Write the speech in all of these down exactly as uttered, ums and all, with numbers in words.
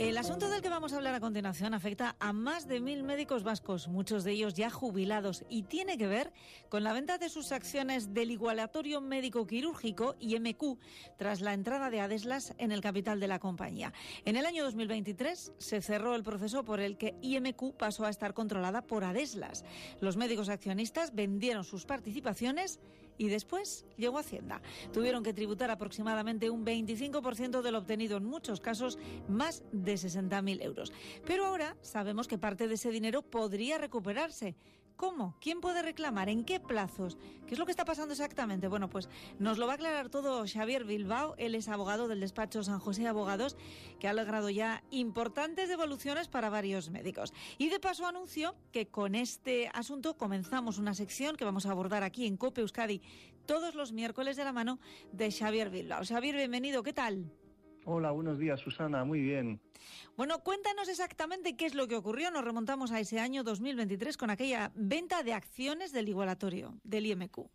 El asunto del que vamos a hablar a continuación afecta a más de mil médicos vascos, muchos de ellos ya jubilados, y tiene que ver con la venta de sus acciones del Igualatorio Médico Quirúrgico, I M Q, tras la entrada de Adeslas en el capital de la compañía. En el año dos mil veintitrés se cerró el proceso por el que I M Q pasó a estar controlada por Adeslas. Los médicos accionistas vendieron sus participaciones y después llegó Hacienda. Tuvieron que tributar aproximadamente un veinticinco por ciento de lo obtenido, en muchos casos más de sesenta mil euros. Pero ahora sabemos que parte de ese dinero podría recuperarse. ¿Cómo? ¿Quién puede reclamar? ¿En qué plazos? ¿Qué es lo que está pasando exactamente? Bueno, pues nos lo va a aclarar todo Xavier Bilbao. Él es abogado del despacho San José Abogados, que ha logrado ya importantes devoluciones para varios médicos. Y de paso anuncio que con este asunto comenzamos una sección que vamos a abordar aquí en COPE Euskadi todos los miércoles de la mano de Xavier Bilbao. Xavier, bienvenido. ¿Qué tal? Hola, buenos días, Susana, muy bien. Bueno, cuéntanos exactamente qué es lo que ocurrió. Nos remontamos a ese año dos mil veintitrés con aquella venta de acciones del Igualatorio, del I M Q.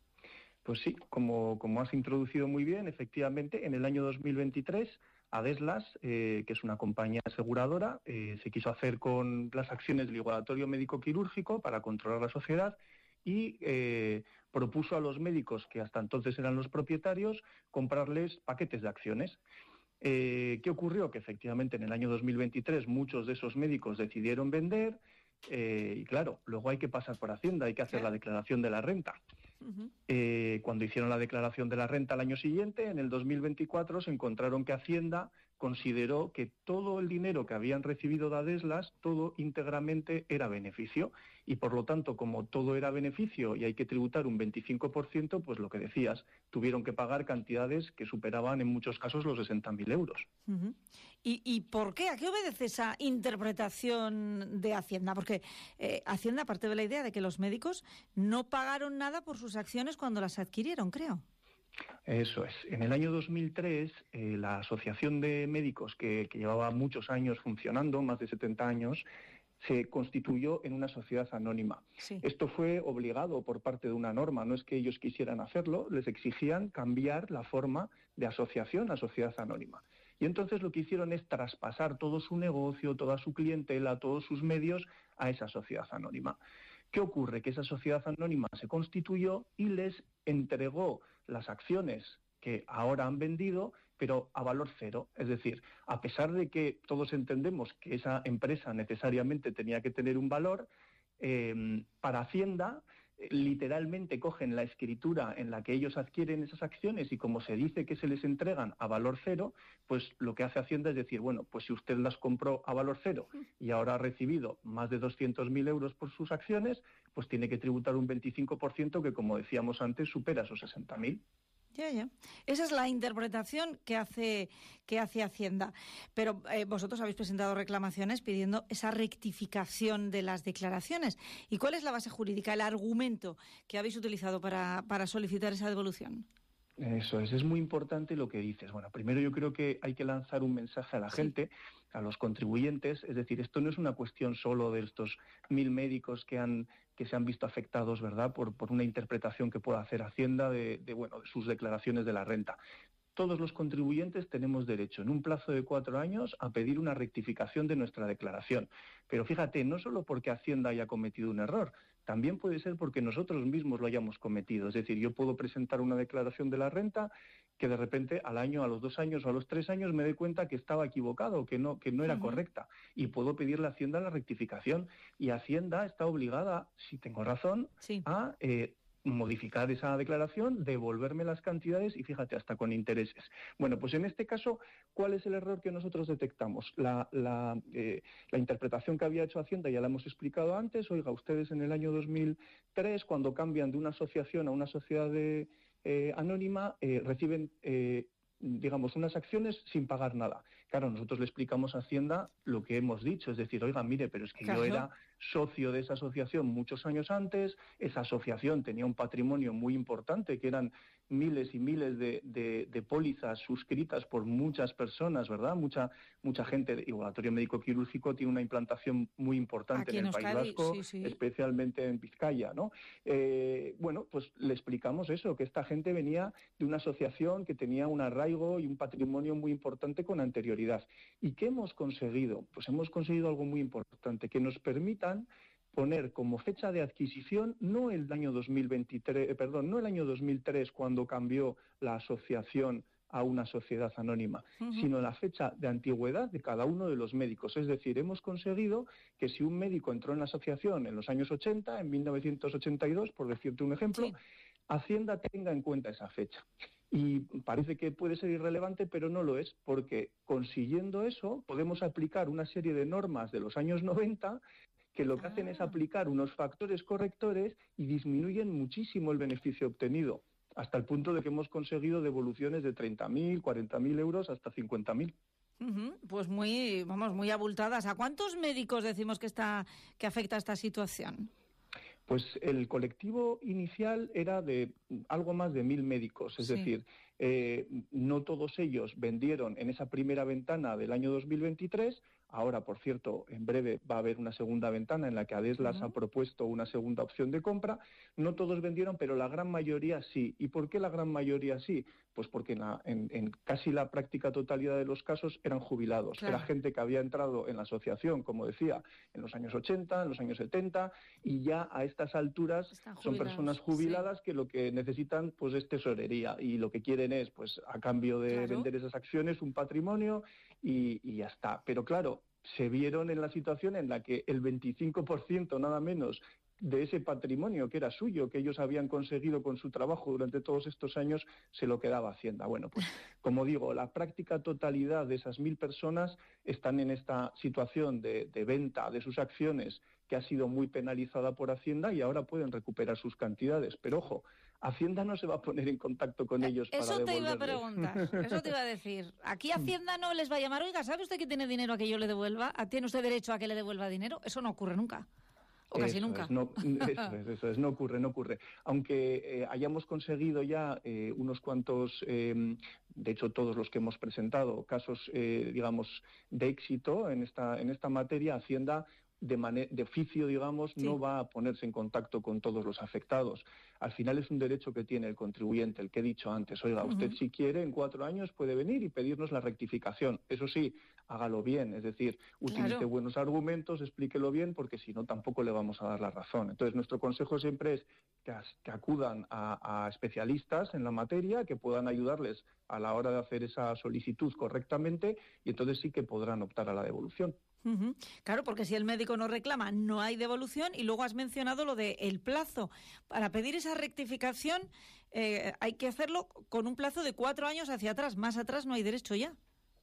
Pues sí, como, como has introducido muy bien, efectivamente, en el año dos mil veintitrés, Adeslas, eh, que es una compañía aseguradora, eh, se quiso hacer con las acciones del Igualatorio Médico Quirúrgico para controlar la sociedad y eh, propuso a los médicos, que hasta entonces eran los propietarios, comprarles paquetes de acciones. Eh, ¿Qué ocurrió? Que efectivamente en el año dos mil veintitrés muchos de esos médicos decidieron vender eh, y claro, luego hay que pasar por Hacienda, hay que hacer la declaración de la renta. Uh-huh. Eh, cuando hicieron la declaración de la renta al año siguiente, en el dos mil veinticuatro, se encontraron que Hacienda consideró que todo el dinero que habían recibido de Adeslas, todo íntegramente era beneficio, y por lo tanto, como todo era beneficio y hay que tributar un veinticinco por ciento, pues lo que decías, tuvieron que pagar cantidades que superaban en muchos casos los sesenta mil euros. Uh-huh. ¿Y, ¿Y por qué? ¿A qué obedece esa interpretación de Hacienda? Porque eh, Hacienda parte de la idea de que los médicos no pagaron nada por sus acciones cuando las adquirieron, creo. Eso es. En el año dos mil tres, eh, la Asociación de Médicos, que, que llevaba muchos años funcionando, más de setenta años, se constituyó en una sociedad anónima. Sí. Esto fue obligado por parte de una norma, no es que ellos quisieran hacerlo, les exigían cambiar la forma de asociación a sociedad anónima. Y entonces lo que hicieron es traspasar todo su negocio, toda su clientela, todos sus medios a esa sociedad anónima. ¿Qué ocurre? Que esa sociedad anónima se constituyó y les entregó las acciones que ahora han vendido, pero a valor cero. Es decir, a pesar de que todos entendemos que esa empresa necesariamente tenía que tener un valor, eh, para Hacienda eh, literalmente cogen la escritura en la que ellos adquieren esas acciones y como se dice que se les entregan a valor cero, pues lo que hace Hacienda es decir, bueno, pues si usted las compró a valor cero y ahora ha recibido más de doscientos mil euros por sus acciones, pues tiene que tributar un veinticinco por ciento que, como decíamos antes, supera esos sesenta mil. Ya, ya. Esa es la interpretación que hace que hace Hacienda. Pero eh, vosotros habéis presentado reclamaciones pidiendo esa rectificación de las declaraciones. ¿Y cuál es la base jurídica, el argumento que habéis utilizado para, para solicitar esa devolución? Eso es, es muy importante lo que dices. Bueno, primero yo creo que hay que lanzar un mensaje a la sí. gente, a los contribuyentes, es decir, esto no es una cuestión solo de estos mil médicos que han que se han visto afectados, ¿verdad?, por, por una interpretación que pueda hacer Hacienda de, de, bueno, de sus declaraciones de la renta. Todos los contribuyentes tenemos derecho, en un plazo de cuatro años, a pedir una rectificación de nuestra declaración. Pero fíjate, no solo porque Hacienda haya cometido un error, también puede ser porque nosotros mismos lo hayamos cometido. Es decir, yo puedo presentar una declaración de la renta que de repente al año, a los dos años o a los tres años me doy cuenta que estaba equivocado, que no, que no era uh-huh. correcta, y puedo pedirle a Hacienda la rectificación. Y Hacienda está obligada, si tengo razón, sí. a eh, modificar esa declaración, devolverme las cantidades y fíjate, hasta con intereses. Bueno, pues en este caso, ¿cuál es el error que nosotros detectamos? La, la, eh, la interpretación que había hecho Hacienda ya la hemos explicado antes. Oiga, ustedes en el año dos mil tres, cuando cambian de una asociación a una sociedad de, eh, anónima, eh, reciben eh, digamos, unas acciones sin pagar nada. Claro, nosotros le explicamos a Hacienda lo que hemos dicho, es decir, oiga, mire, pero es que claro. yo era socio de esa asociación muchos años antes. Esa asociación tenía un patrimonio muy importante, que eran miles y miles de, de, de pólizas suscritas por muchas personas, ¿verdad? Mucha mucha gente. El Igualatorio Médico Quirúrgico tiene una implantación muy importante Aquí en el en País Euskadi, Vasco, sí, sí. especialmente en Vizcaya, ¿no? Eh, bueno, pues le explicamos eso, que esta gente venía de una asociación que tenía un arraigo y un patrimonio muy importante con anterioridad. ¿Y qué hemos conseguido? Pues hemos conseguido algo muy importante, que nos permitan poner como fecha de adquisición no el año dos mil veintitrés, eh, perdón, no el año dos mil tres, cuando cambió la asociación a una sociedad anónima, uh-huh. sino la fecha de antigüedad de cada uno de los médicos. Es decir, hemos conseguido que si un médico entró en la asociación en los años ochenta, en mil novecientos ochenta y dos, por decirte un ejemplo, sí. Hacienda tenga en cuenta esa fecha. Y parece que puede ser irrelevante, pero no lo es, porque consiguiendo eso podemos aplicar una serie de normas de los años noventa que lo que ah. hacen es aplicar unos factores correctores y disminuyen muchísimo el beneficio obtenido, hasta el punto de que hemos conseguido devoluciones de treinta mil, cuarenta mil euros hasta cincuenta mil. Uh-huh. Pues muy, vamos, muy abultadas. ¿A cuántos médicos decimos que está que afecta esta situación? Pues el colectivo inicial era de algo más de mil médicos, es sí. decir, eh, no todos ellos vendieron en esa primera ventana del año dos mil veintitrés. Ahora, por cierto, en breve va a haber una segunda ventana en la que Adeslas uh-huh. ha propuesto una segunda opción de compra. No todos vendieron, pero la gran mayoría sí. ¿Y por qué la gran mayoría sí? Pues porque en, la, en, en casi la práctica totalidad de los casos eran jubilados. Claro. Era gente que había entrado en la asociación, como decía, en los años ochenta, en los años setenta, y ya a estas alturas son personas jubiladas sí. que lo que necesitan pues es tesorería, y lo que quieren es, pues a cambio de claro. vender esas acciones, un patrimonio, y, y ya está. Pero claro, se vieron en la situación en la que el veinticinco por ciento nada menos de ese patrimonio que era suyo, que ellos habían conseguido con su trabajo durante todos estos años, se lo quedaba Hacienda. Bueno, pues como digo, la práctica totalidad de esas mil personas están en esta situación de, de venta de sus acciones, que ha sido muy penalizada por Hacienda, y ahora pueden recuperar sus cantidades. Pero ojo, Hacienda no se va a poner en contacto con ellos eso para devolverles. Eso te iba a preguntar, eso te iba a decir. Aquí Hacienda no les va a llamar, oiga, ¿sabe usted que tiene dinero a que yo le devuelva? ¿Tiene usted derecho a que le devuelva dinero? Eso no ocurre nunca. O casi eso nunca. Es, no, eso, es, eso es, no ocurre, no ocurre. Aunque eh, hayamos conseguido ya eh, unos cuantos, eh, de hecho todos los que hemos presentado, casos, eh, digamos, de éxito en esta, en esta materia, Hacienda de, mane- de oficio, digamos, sí. no va a ponerse en contacto con todos los afectados. Al final es un derecho que tiene el contribuyente, el que he dicho antes. Oiga, uh-huh. usted si quiere, en cuatro años puede venir y pedirnos la rectificación. Eso sí, hágalo bien, es decir, utilice claro. buenos argumentos, explíquelo bien, porque si no tampoco le vamos a dar la razón. Entonces, nuestro consejo siempre es que, as- que acudan a, a especialistas en la materia, que puedan ayudarles a la hora de hacer esa solicitud correctamente, y entonces sí que podrán optar a la devolución. Uh-huh. Claro, porque si el médico no reclama, no hay devolución. Y luego has mencionado lo del plazo. Para pedir esa rectificación eh, hay que hacerlo con un plazo de cuatro años hacia atrás. Más atrás no hay derecho ya.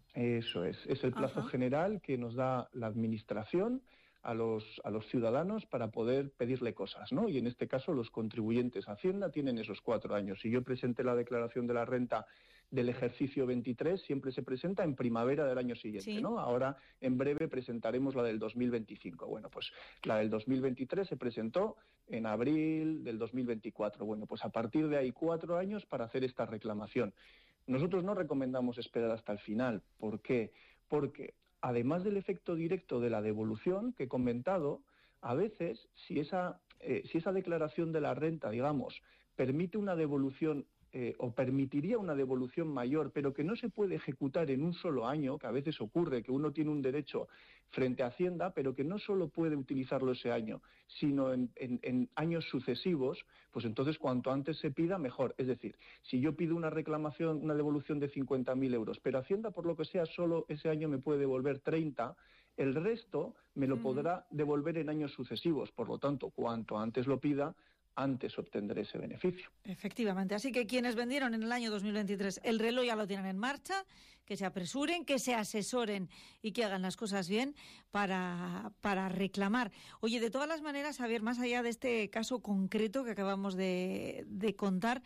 Eso es, es el plazo Ajá. general que nos da la Administración a los, a los ciudadanos para poder pedirle cosas, ¿no? Y en este caso los contribuyentes a Hacienda tienen esos cuatro años. Si yo presenté la declaración de la renta del ejercicio veintitrés, siempre se presenta en primavera del año siguiente, sí. ¿no? Ahora, en breve, presentaremos la del dos mil veinticinco. Bueno, pues la del dos mil veintitrés se presentó en abril del dos mil veinticuatro. Bueno, pues a partir de ahí cuatro años para hacer esta reclamación. Nosotros no recomendamos esperar hasta el final. ¿Por qué? Porque además del efecto directo de la devolución que he comentado, a veces, si esa, eh, si esa declaración de la renta, digamos, permite una devolución eh, o permitiría una devolución mayor, pero que no se puede ejecutar en un solo año, que a veces ocurre que uno tiene un derecho frente a Hacienda, pero que no solo puede utilizarlo ese año, sino en, en, en años sucesivos, pues entonces cuanto antes se pida, mejor. Es decir, si yo pido una reclamación, una devolución de cincuenta mil euros, pero Hacienda, por lo que sea, solo ese año me puede devolver treinta, el resto me lo uh-huh. podrá devolver en años sucesivos. Por lo tanto, cuanto antes lo pida, antes obtendré ese beneficio. Efectivamente. Así que quienes vendieron en el año dos mil veintitrés el reloj ya lo tienen en marcha, que se apresuren, que se asesoren y que hagan las cosas bien para, para reclamar. Oye, de todas las maneras, Javier, más allá de este caso concreto que acabamos de, de contar,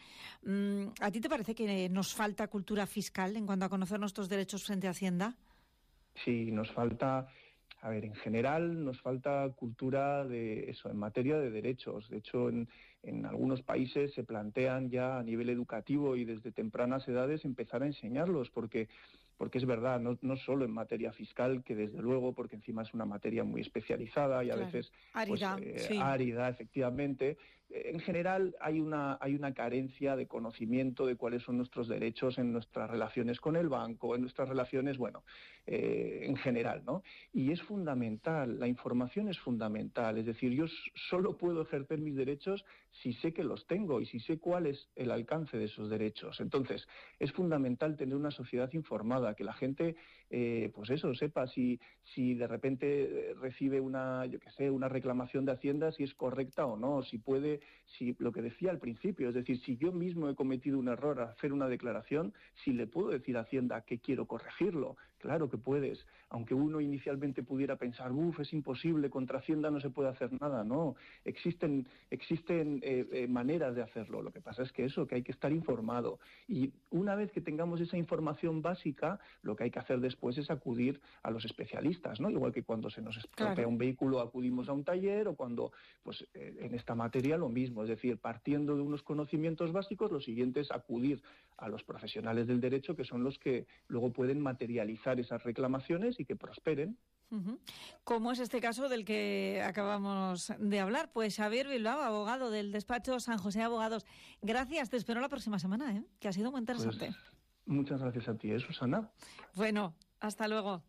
¿a ti te parece que nos falta cultura fiscal en cuanto a conocer nuestros derechos frente a Hacienda? Sí, nos falta... A ver, en general nos falta cultura de eso, en materia de derechos. De hecho, en, en algunos países se plantean ya a nivel educativo y desde tempranas edades empezar a enseñarlos, porque porque es verdad, no, no solo en materia fiscal, que desde luego, porque encima es una materia muy especializada y a Claro. veces Árida, pues, eh, sí. árida, efectivamente. En general hay una, hay una carencia de conocimiento de cuáles son nuestros derechos en nuestras relaciones con el banco, en nuestras relaciones, bueno, eh, en general, ¿no? Y es fundamental, la información es fundamental, es decir, yo solo puedo ejercer mis derechos si sé que los tengo y si sé cuál es el alcance de esos derechos. Entonces, es fundamental tener una sociedad informada, que la gente, eh, pues eso, sepa si, si de repente recibe una, yo qué sé, una reclamación de Hacienda, si es correcta o no, si puede, si lo que decía al principio, es decir, si yo mismo he cometido un error al hacer una declaración, si le puedo decir a Hacienda que quiero corregirlo. Claro que puedes, aunque uno inicialmente pudiera pensar, uff, es imposible, contra Hacienda no se puede hacer nada, no, existen, existen eh, eh, maneras de hacerlo, lo que pasa es que eso, que hay que estar informado, y una vez que tengamos esa información básica, lo que hay que hacer después es acudir a los especialistas, ¿no? Igual que cuando se nos estropea Claro. un vehículo acudimos a un taller, o cuando, pues eh, en esta materia lo mismo, es decir, partiendo de unos conocimientos básicos, lo siguiente es acudir a los profesionales del derecho, que son los que luego pueden materializar esas reclamaciones y que prosperen. Uh-huh. ¿Cómo es este caso del que acabamos de hablar? Pues Xavier Bilbao, abogado del despacho San José Abogados. Gracias, te espero la próxima semana, ¿eh? Que ha sido muy interesante. Pues, muchas gracias a ti, ¿eh, Susana? Bueno, hasta luego.